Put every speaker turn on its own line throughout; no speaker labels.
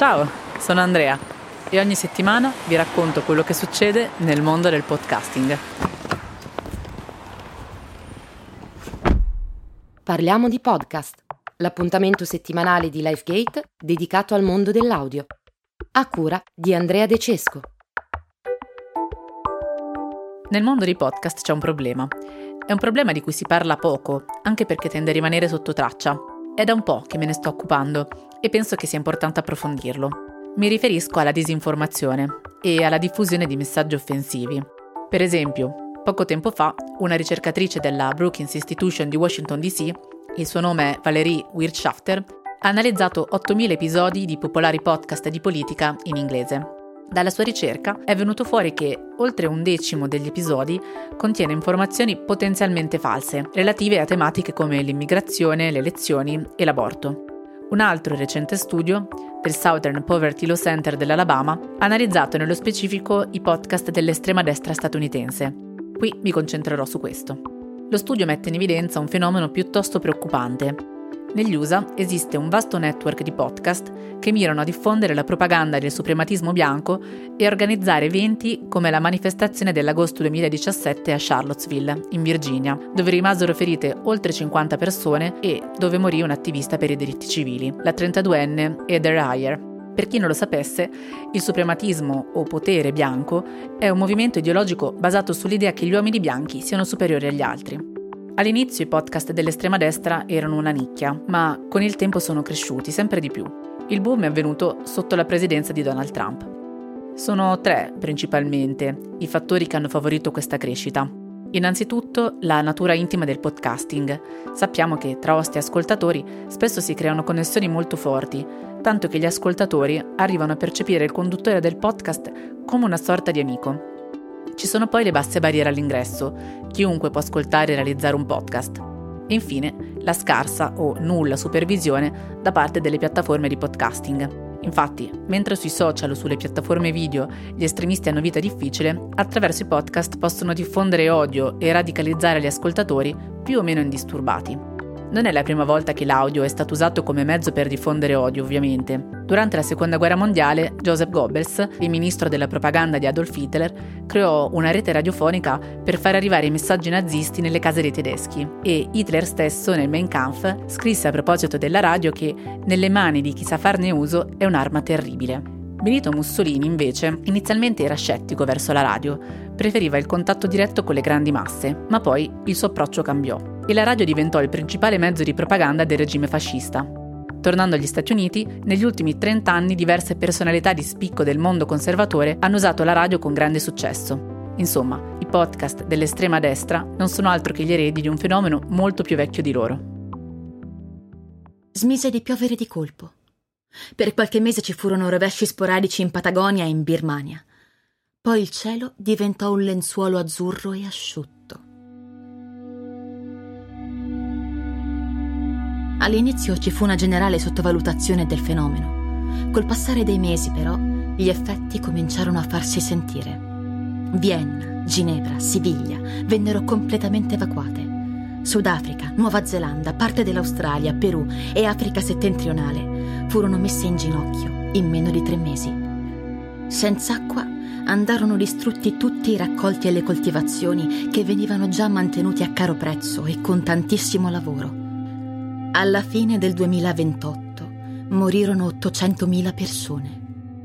Ciao, sono Andrea e ogni settimana vi racconto quello che succede nel mondo del podcasting.
Parliamo di podcast, l'appuntamento settimanale di LifeGate dedicato al mondo dell'audio, a cura di Andrea De Cesco.
Nel mondo dei podcast c'è un problema. È un problema di cui si parla poco, anche perché tende a rimanere sotto traccia. È da un po' che me ne sto occupando e penso che sia importante approfondirlo. Mi riferisco alla disinformazione e alla diffusione di messaggi offensivi. Per esempio, poco tempo fa, una ricercatrice della Brookings Institution di Washington DC, il suo nome è Valerie Wirtschafter, ha analizzato 8.000 episodi di popolari podcast di politica in inglese. Dalla sua ricerca è venuto fuori che oltre 1/10 degli episodi contiene informazioni potenzialmente false, relative a tematiche come l'immigrazione, le elezioni e l'aborto. Un altro recente studio del Southern Poverty Law Center dell'Alabama ha analizzato nello specifico i podcast dell'estrema destra statunitense. Qui mi concentrerò su questo. Lo studio mette in evidenza un fenomeno piuttosto preoccupante. Negli USA esiste un vasto network di podcast che mirano a diffondere la propaganda del suprematismo bianco e a organizzare eventi come la manifestazione dell'agosto 2017 a Charlottesville, in Virginia, dove rimasero ferite oltre 50 persone e dove morì un attivista per i diritti civili, la 32enne Heather Heyer. Per chi non lo sapesse, il suprematismo o potere bianco è un movimento ideologico basato sull'idea che gli uomini bianchi siano superiori agli altri. All'inizio i podcast dell'estrema destra erano una nicchia, ma con il tempo sono cresciuti sempre di più. Il boom è avvenuto sotto la presidenza di Donald Trump. Sono 3, principalmente, i fattori che hanno favorito questa crescita. Innanzitutto, la natura intima del podcasting. Sappiamo che tra host e ascoltatori spesso si creano connessioni molto forti, tanto che gli ascoltatori arrivano a percepire il conduttore del podcast come una sorta di amico. Ci sono poi le basse barriere all'ingresso, chiunque può ascoltare e realizzare un podcast. E infine, la scarsa o nulla supervisione da parte delle piattaforme di podcasting. Infatti, mentre sui social o sulle piattaforme video gli estremisti hanno vita difficile, attraverso i podcast possono diffondere odio e radicalizzare gli ascoltatori più o meno indisturbati. Non è la prima volta che l'audio è stato usato come mezzo per diffondere odio, ovviamente. Durante la Seconda Guerra Mondiale, Joseph Goebbels, il ministro della propaganda di Adolf Hitler, creò una rete radiofonica per far arrivare i messaggi nazisti nelle case dei tedeschi e Hitler stesso, nel Mein Kampf, scrisse a proposito della radio che «nelle mani di chi sa farne uso è un'arma terribile». Benito Mussolini, invece, inizialmente era scettico verso la radio, preferiva il contatto diretto con le grandi masse, ma poi il suo approccio cambiò e la radio diventò il principale mezzo di propaganda del regime fascista. Tornando agli Stati Uniti, negli ultimi 30 anni diverse personalità di spicco del mondo conservatore hanno usato la radio con grande successo. Insomma, i podcast dell'estrema destra non sono altro che gli eredi di un fenomeno molto più vecchio di loro.
Smise di piovere di colpo. Per qualche mese ci furono rovesci sporadici in Patagonia e in Birmania. Poi il cielo diventò un lenzuolo azzurro e asciutto. All'inizio ci fu una generale sottovalutazione del fenomeno. Col passare dei mesi, però, gli effetti cominciarono a farsi sentire. Vienna, Ginevra, Siviglia vennero completamente evacuate. Sudafrica, Nuova Zelanda, parte dell'Australia, Perù e Africa settentrionale furono messe in ginocchio in meno di 3 mesi. Senza acqua andarono distrutti tutti i raccolti e le coltivazioni che venivano già mantenuti a caro prezzo e con tantissimo lavoro. Alla fine del 2028 morirono 800.000 persone.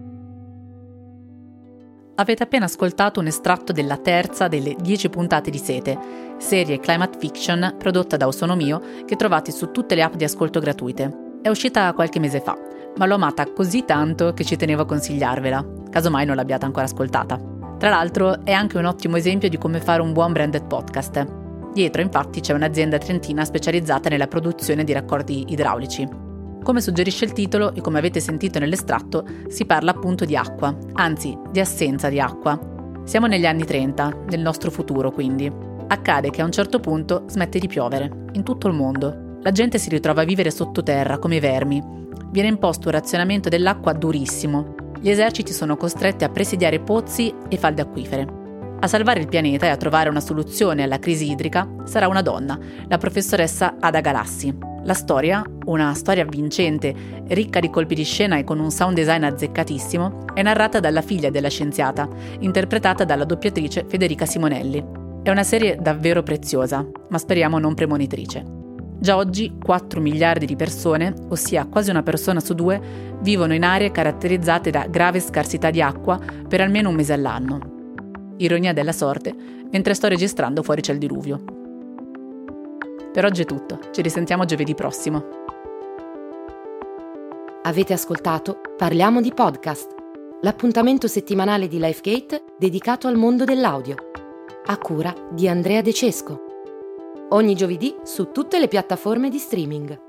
Avete appena ascoltato un estratto della terza delle 10 puntate di Sete, serie climate fiction prodotta da Osonomio che trovate su tutte le app di ascolto gratuite. È uscita qualche mese fa, ma l'ho amata così tanto che ci tenevo a consigliarvela, casomai non l'abbiate ancora ascoltata. Tra l'altro è anche un ottimo esempio di come fare un buon branded podcast. Dietro infatti c'è un'azienda trentina specializzata nella produzione di raccordi idraulici. Come suggerisce il titolo e come avete sentito nell'estratto, si parla appunto di acqua, anzi di assenza di acqua. Siamo negli anni 30, nel nostro futuro quindi. Accade che a un certo punto smette di piovere, in tutto il mondo. La gente si ritrova a vivere sottoterra come vermi. Viene imposto un razionamento dell'acqua durissimo. Gli eserciti sono costretti a presidiare pozzi e falde acquifere. A salvare il pianeta e a trovare una soluzione alla crisi idrica sarà una donna, la professoressa Ada Galassi. La storia, una storia avvincente, ricca di colpi di scena e con un sound design azzeccatissimo, è narrata dalla figlia della scienziata, interpretata dalla doppiatrice Federica Simonelli. È una serie davvero preziosa, ma speriamo non premonitrice. Già oggi 4 miliardi di persone, ossia quasi una persona su 2, vivono in aree caratterizzate da grave scarsità di acqua per almeno un mese all'anno. Ironia della sorte, mentre sto registrando fuori c'è il diluvio. Per oggi è tutto, ci risentiamo giovedì prossimo.
Avete ascoltato Parliamo di Podcast, l'appuntamento settimanale di Lifegate dedicato al mondo dell'audio, a cura di Andrea De Cesco. Ogni giovedì su tutte le piattaforme di streaming.